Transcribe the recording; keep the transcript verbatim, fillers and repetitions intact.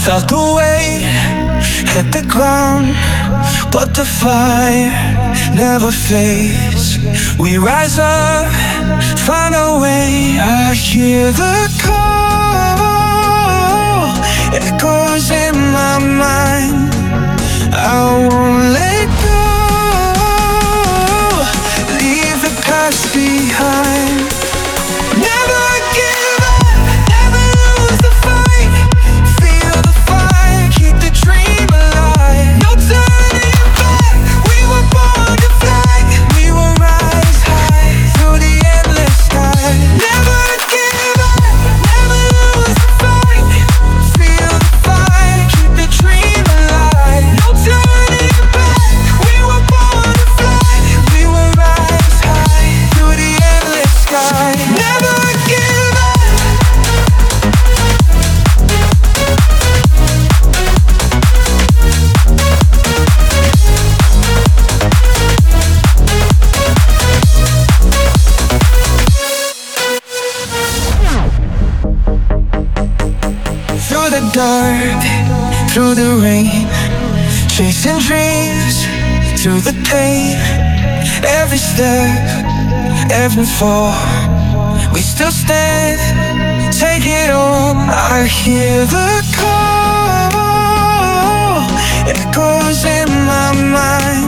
Felt the weight, hit the ground, but the fire never fades. We rise up, find a way. I hear the call, echoes in my mind. I won't let go, leave the past behind. Never give up, never lose the fight. Feel the fire, keep the dream alive. No turning back, we were born to fly. We will rise high through the endless sky. Never give up, never lose the fight. Feel the fire, keep the dream alive. No turning back, we were born to fly. We will rise high through the endless sky. Never give up. Through the dark, through the rain, chasing dreams, through the pain. Every step, every fall, we still stand, take it all. I hear the call, echoes in my mind.